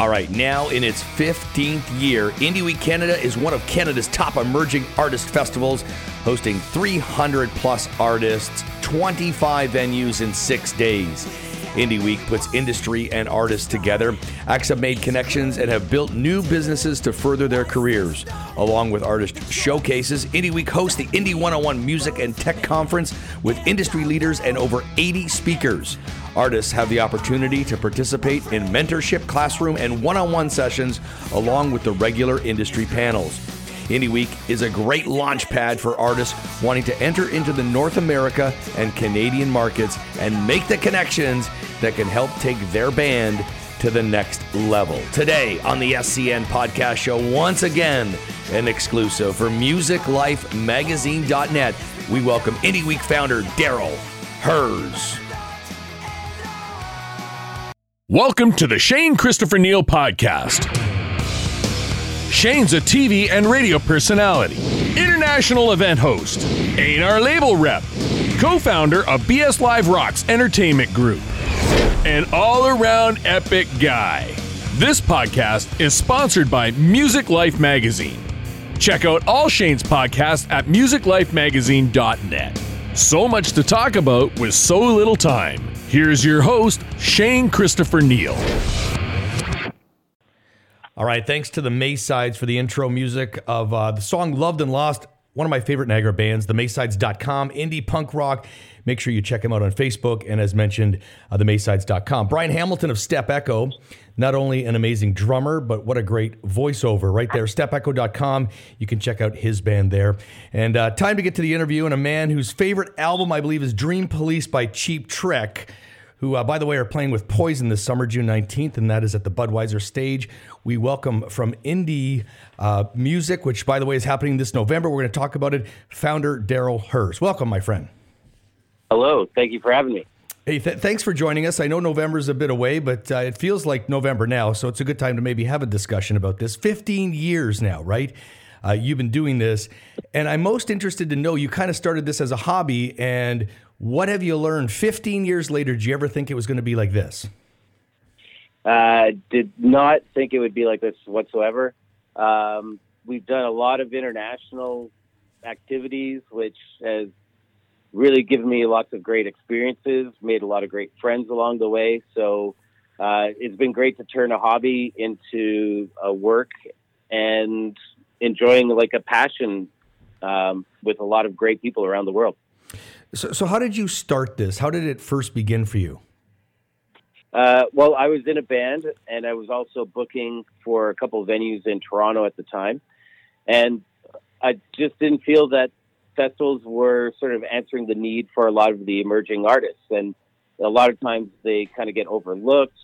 All right, now in its 15th year, Indie Week Canada is one of Canada's top emerging artist festivals, hosting 300 plus artists, 25 venues in 6 days. Indie Week puts industry and artists together. Acts have made connections and have built new businesses to further their careers. Along with artist showcases, Indie Week hosts the Indie 101 Music and Tech Conference with industry leaders and over 80 speakers. Artists have the opportunity to participate in mentorship, classroom, and one-on-one sessions, along with the regular industry panels. Indie Week is a great launch pad for artists wanting to enter into the North America and Canadian markets and make the connections that can help take their band to the next level. Today on the SCN Podcast Show, once again, an exclusive for MusicLifeMagazine.net, we welcome Indie Week founder Daryl Hers. Welcome to the Shane Christopher Neal Podcast. Shane's a TV and radio personality, international event host, A&R label rep, co-founder of BS Live Rocks Entertainment Group, an all-around epic guy. This podcast is sponsored by Music Life Magazine. Check out all Shane's podcasts at musiclifemagazine.net. So much to talk about with so little time. Here's your host, Shane Christopher Neal. All right, thanks to the Maysides for the intro music of the song Loved and Lost, one of my favorite Niagara bands, themaisides.com, indie punk rock. Make sure you check them out on Facebook, and as mentioned, themaisides.com. Brian Hamilton of Step Echo, not only an amazing drummer, but what a great voiceover right there. StepEcho.com, you can check out his band there. And time to get to the interview, and a man whose favorite album, I believe, is Dream Police by Cheap Trick, who, by the way, are playing with Poison this summer, June 19th, and that is at the Budweiser stage. We welcome from Indie Music, which, by the way, is happening this November. We're going to talk about it, founder Daryl Hers. Welcome, my friend. Hello. Thank you for having me. Hey, thanks for joining us. I know November's a bit away, but it feels like November now, so it's a good time to maybe have a discussion about this. 15 years now, right? You've been doing this, and I'm most interested to know, you kind of started this as a hobby, and what have you learned 15 years later? Did you ever think it was going to be like this? Did not think it would be like this whatsoever. We've done a lot of international activities, which has really given me lots of great experiences, made a lot of great friends along the way. So it's been great to turn a hobby into a work and enjoying like a passion with a lot of great people around the world. So how did you start this? How did it first begin for you? Well, I was in a band, and I was also booking for a couple of venues in Toronto at the time. And I just didn't feel that festivals were sort of answering the need for a lot of the emerging artists. And a lot of times they kind of get overlooked.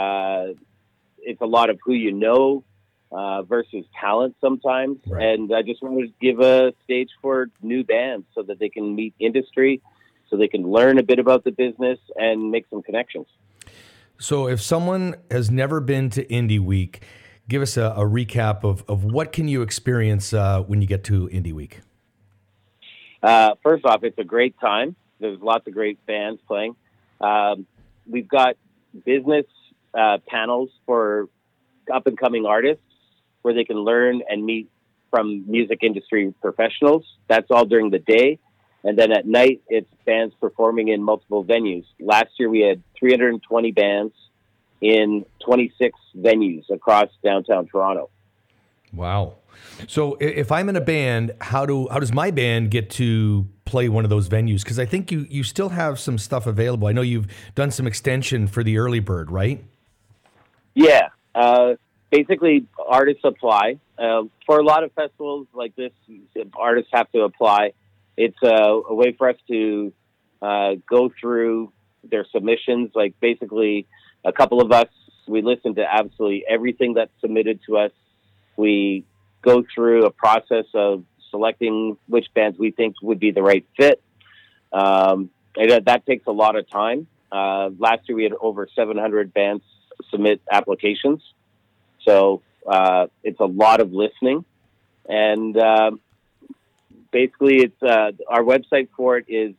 It's a lot of who you know versus talent sometimes. Right. And I just wanted to give a stage for new bands so that they can meet industry, so they can learn a bit about the business and make some connections. So if someone has never been to Indie Week, give us a recap of what can you experience when you get to Indie Week? First off, it's a great time. There's lots of great bands playing. We've got business panels for up-and-coming artists where they can learn and meet from music industry professionals. That's all during the day. And then at night, it's bands performing in multiple venues. Last year, we had 320 bands in 26 venues across downtown Toronto. Wow. So if I'm in a band, how does my band get to play one of those venues? Because I think you still have some stuff available. I know you've done some extension for the early bird, right? Yeah. Basically, artists apply. For a lot of festivals like this, artists have to apply. It's a way for us to go through their submissions. Like basically, a couple of us, we listen to absolutely everything that's submitted to us. We go through a process of selecting which bands we think would be the right fit. And that takes a lot of time. Last year, we had over 700 bands submit applications. So it's a lot of listening. And basically, it's our website for it is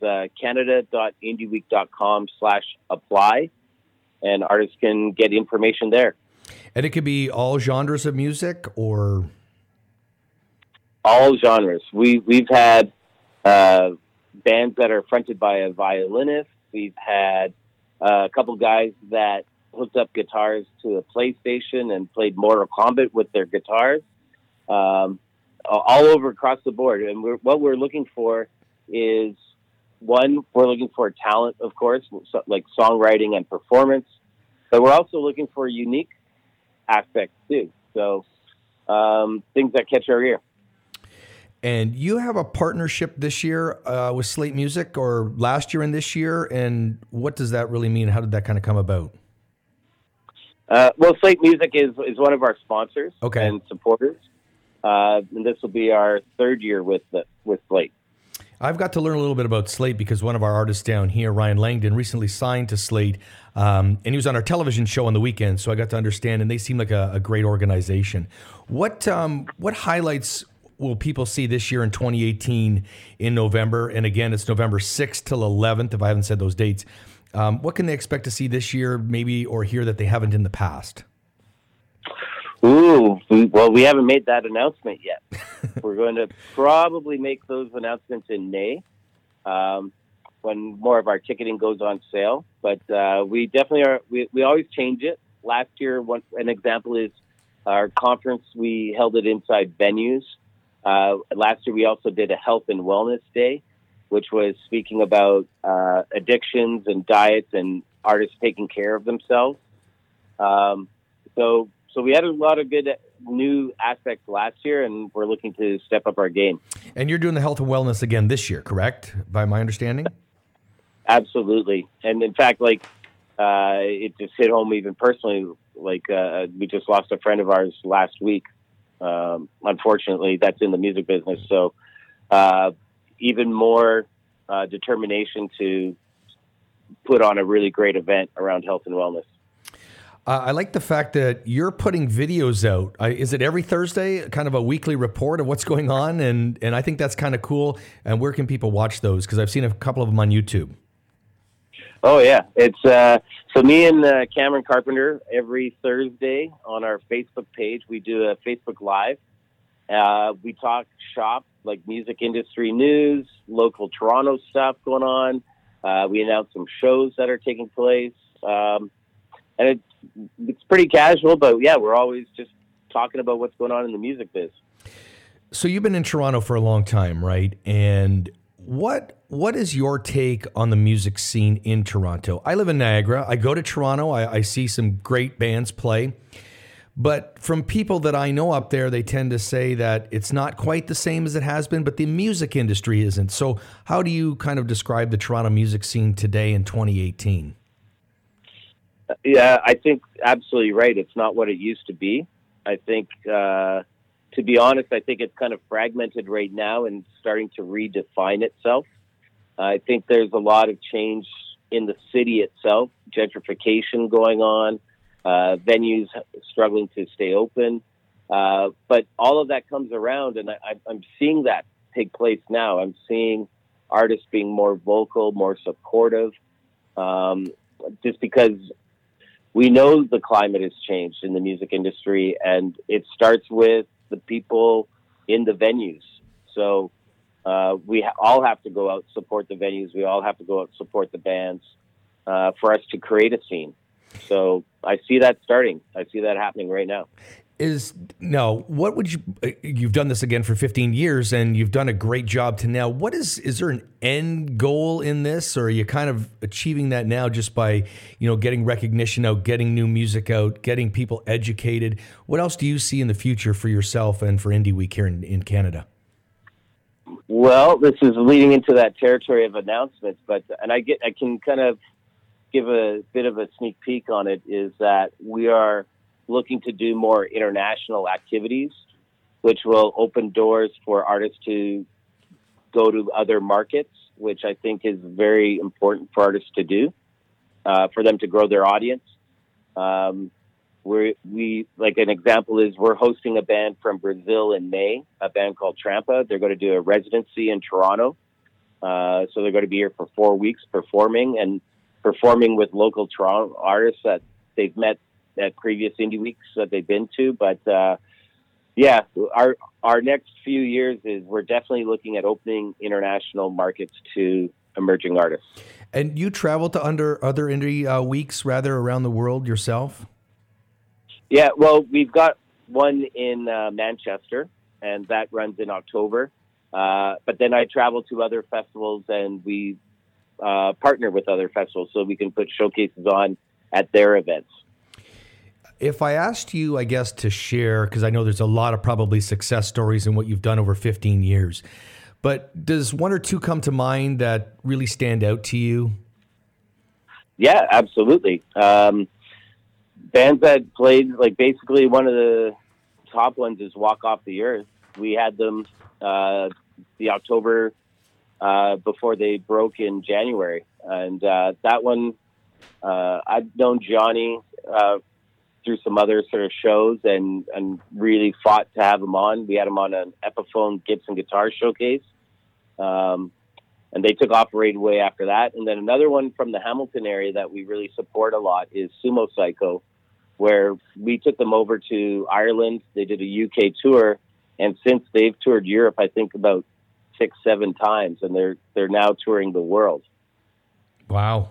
canada.indieweek.com/apply, and artists can get information there. And it could be all genres of music or? All genres. We've had bands that are fronted by a violinist. We've had a couple guys that hooked up guitars to a PlayStation and played Mortal Kombat with their guitars, all over across the board. And what we're looking for is, one, we're looking for talent, of course, like songwriting and performance, but we're also looking for unique aspects too. So things that catch our ear. And you have a partnership this year with Slate Music, or last year and this year, and what does that really mean? How did that kind of come about? Well, Slate Music is one of our sponsors okay. and supporters, and this will be our third year with Slate. I've got to learn a little bit about Slate because one of our artists down here, Ryan Langdon, recently signed to Slate, and he was on our television show on the weekend, so I got to understand, and they seem like a great organization. What highlights will people see this year in 2018 in November? And again, it's November 6th till 11th, if I haven't said those dates. What can they expect to see this year, maybe, or hear that they haven't in the past? Ooh, we haven't made that announcement yet. We're going to probably make those announcements in May, when more of our ticketing goes on sale. But we definitely are. We always change it. Last year, an example is our conference. We held it inside venues. Last year, we also did a health and wellness day, which was speaking about addictions and diets and artists taking care of themselves. So we had a lot of good new aspects last year, and we're looking to step up our game. And you're doing the health and wellness again this year, correct? By my understanding? Absolutely. And in fact, it just hit home even personally. We just lost a friend of ours last week. Unfortunately, that's in the music business. So even more determination to put on a really great event around health and wellness. I like the fact that you're putting videos out. Is it every Thursday, kind of a weekly report of what's going on? And I think that's kind of cool. And where can people watch those? Because I've seen a couple of them on YouTube. Oh, yeah. It's so me and Cameron Carpenter, every Thursday on our Facebook page, we do a Facebook Live. We talk shop, like music industry news, local Toronto stuff going on. We announce some shows that are taking place. And it's pretty casual, but yeah, we're always just talking about what's going on in the music biz. So you've been in Toronto for a long time, right? And what is your take on the music scene in Toronto? I live in Niagara. I go to Toronto. I see some great bands play. But from people that I know up there, they tend to say that it's not quite the same as it has been, but the music industry isn't. So how do you kind of describe the Toronto music scene today in 2018? Yeah, I think absolutely right. It's not what it used to be. I think, to be honest, I think it's kind of fragmented right now and starting to redefine itself. I think there's a lot of change in the city itself, gentrification going on, venues struggling to stay open. But all of that comes around, and I'm seeing that take place now. I'm seeing artists being more vocal, more supportive, just because we know the climate has changed in the music industry, and it starts with the people in the venues. So we all have to go out and support the venues. We all have to go out and support the bands for us to create a scene. So I see that starting. I see that happening right now. What would you've done this again for 15 years and you've done a great job to now. Is there an end goal in this, or are you kind of achieving that now just by, getting recognition out, getting new music out, getting people educated? What else do you see in the future for yourself and for Indie Week here in Canada? Well, this is leading into that territory of announcements, I can kind of give a bit of a sneak peek on it, is that we are looking to do more international activities, which will open doors for artists to go to other markets, which I think is very important for artists to do, for them to grow their audience. We like an example is we're hosting a band from Brazil in May, a band called Trampa. They're going to do a residency in Toronto. So they're going to be here for 4 weeks performing with local Toronto artists that they've met at previous Indie Weeks that they've been to. But our next few years is we're definitely looking at opening international markets to emerging artists. And you travel to other Indie Weeks rather around the world yourself? Yeah, well, we've got one in Manchester, and that runs in October. But then I travel to other festivals, and we partner with other festivals so we can put showcases on at their events. If I asked you, I guess, to share, because I know there's a lot of probably success stories in what you've done over 15 years, but does one or two come to mind that really stand out to you? Yeah, absolutely. Bands that played, like basically one of the top ones is Walk Off the Earth. We had them the October before they broke in January. And that one, I've known Johnny through some other sort of shows and really fought to have him on. We had him on an Epiphone Gibson guitar showcase. And they took off right away after that. And then another one from the Hamilton area that we really support a lot is Sumo Psycho, where we took them over to Ireland. They did a UK tour. And since they've toured Europe, I think about 6-7 times, and they're now touring the world. Wow.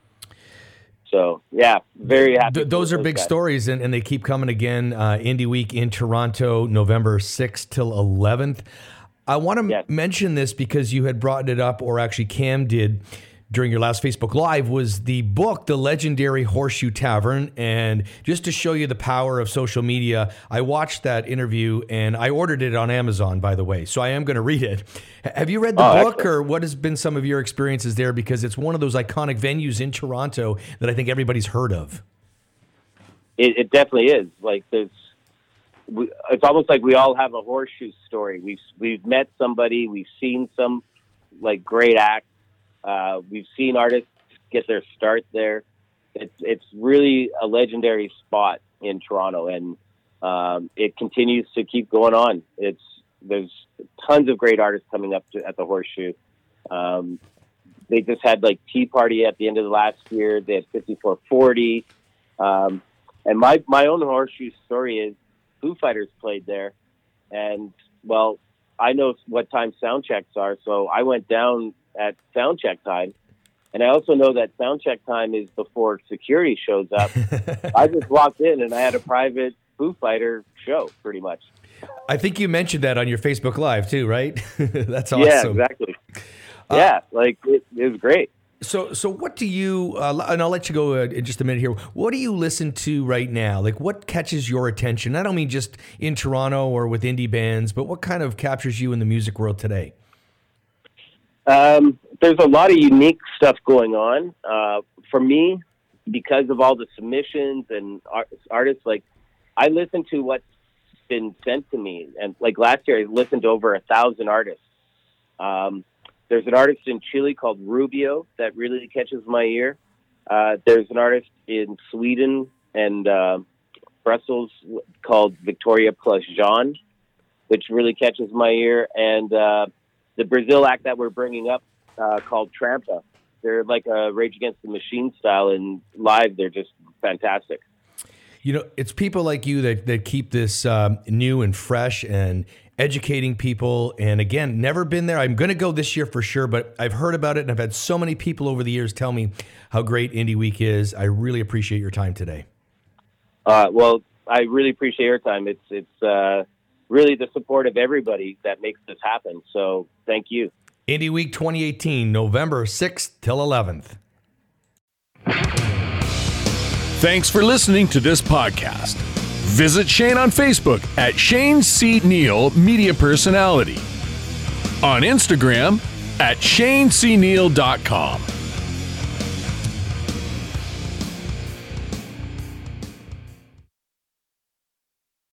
So, yeah, very happy. Those are big stories, and they keep coming again. Indie Week in Toronto, November 6th till 11th. I want to mention this because you had brought it up, or actually Cam did, during your last Facebook Live, was the book, The Legendary Horseshoe Tavern. And just to show you the power of social media, I watched that interview and I ordered it on Amazon, by the way. So I am going to read it. Have you read the book, or what has been some of your experiences there? Because it's one of those iconic venues in Toronto that I think everybody's heard of. It definitely is. Like it's almost like we all have a horseshoe story. We've met somebody, we've seen some like great acts. We've seen artists get their start there. It's really a legendary spot in Toronto, and it continues to keep going on. There's tons of great artists coming up at the Horseshoe. They just had like Tea Party at the end of the last year. They had 5440. And my own Horseshoe story is Foo Fighters played there, and well, I know what time sound checks are, so I went down at sound check time. And I also know that sound check time is before security shows up. I just walked in and I had a private Foo Fighter show, pretty much. I think you mentioned that on your Facebook Live too, right? That's awesome. Yeah, exactly. It was great. So what do you, and I'll let you go in just a minute here. What do you listen to right now? Like, what catches your attention? I don't mean just in Toronto or with indie bands, but what kind of captures you in the music world today? There's a lot of unique stuff going on. For me, because of all the submissions and artists, like, I listen to what's been sent to me. And like last year, I listened to over 1,000 artists. There's an artist in Chile called Rubio that really catches my ear. There's an artist in Sweden and Brussels called Victoria plus Jean, which really catches my ear. And the Brazil act that we're bringing up called Trampa. They're like a Rage Against the Machine style, and live they're just fantastic. You know, it's people like you that keep this new and fresh and educating people. And again, never been there. I'm going to go this year for sure, but I've heard about it, and I've had so many people over the years tell me how great Indie Week is. I really appreciate your time today. Well, I really appreciate your time. It's really the support of everybody that makes this happen. So thank you. Indie Week 2018, November 6th till 11th. Thanks for listening to this podcast. Visit Shane on Facebook at Shane C. Neal Media Personality. On Instagram at ShaneCNeal.com.